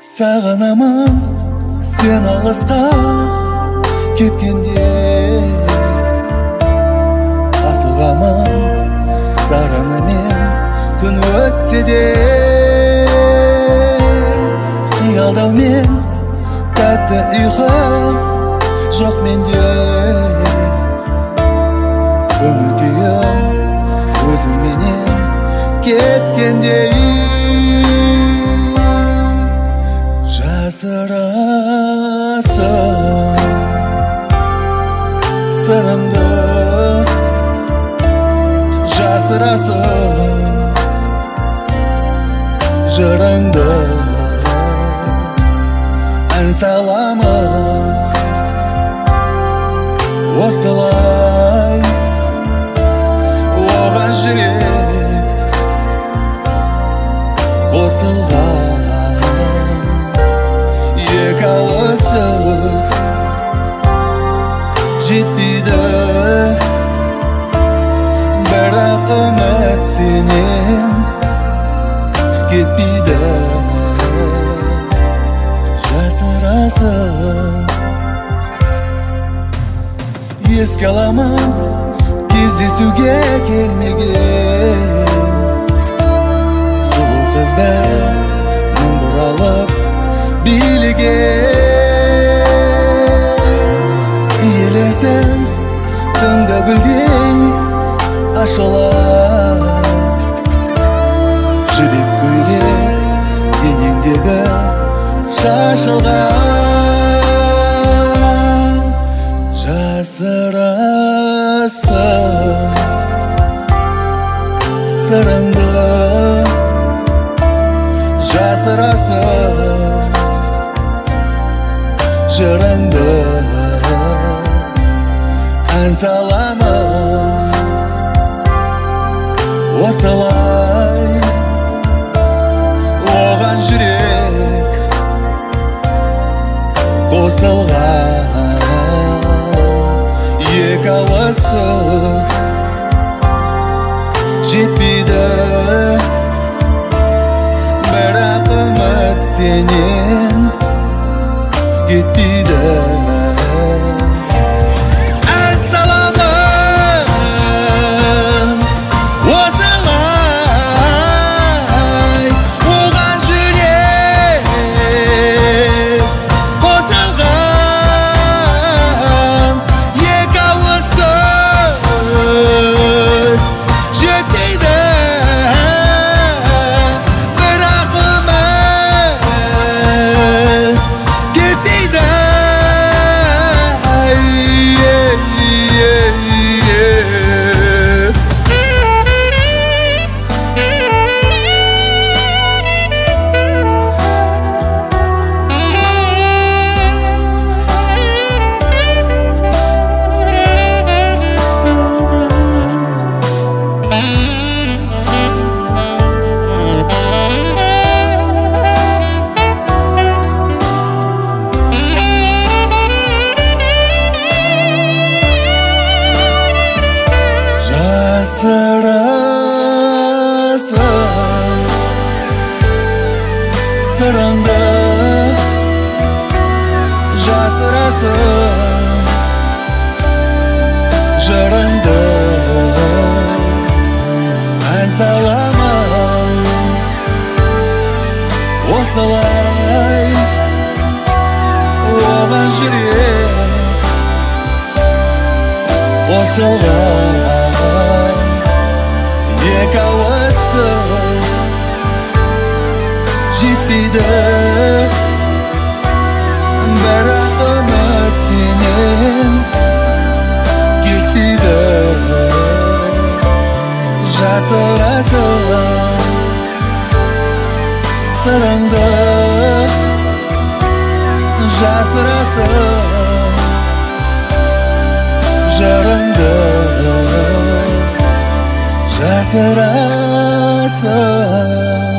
Сағынамын сен алысқа кеткенде, асығамын сағынымен күн өтсе де. Қиялдаумен тәтті ұйқы жоқ менде, көңіл күйім өзіңменен кеткендей. Жасырасың сырымды, жасырасың жырыңды. Ән саламын осылай оған жүрек қосылған. Екі ауыз сөз жетпейді, бірақ үміт сенен кетпейді. Жасырасың еске аламын кездесуге келмеген сұлу қызды мың бұралып билеген. Иелесің түнгі гүлдей ашылар, жібек көйлек денеңдегі шашылған. Жасырасың сырыңды, жасырасың жырыңды. Ән саламын осылай оған жүрек қосылған. Екі ауыз сөз жетпейді, бірақ үміт сенен кетпейді. Ән саламын осылай оған жүрек қосылған. Екі ауыз сөз жетпейді, бірақ үміт кетпейді. Жасырасың сырыңды, жасырасың жырыңды. Ән саламын осылай оған жүрек қосылған. Екі ауыз сөз жетпейді, бірақ үміт сенен кетпейді. Жасырасың сырыңды, жасырасың жырыңды. Жасырасың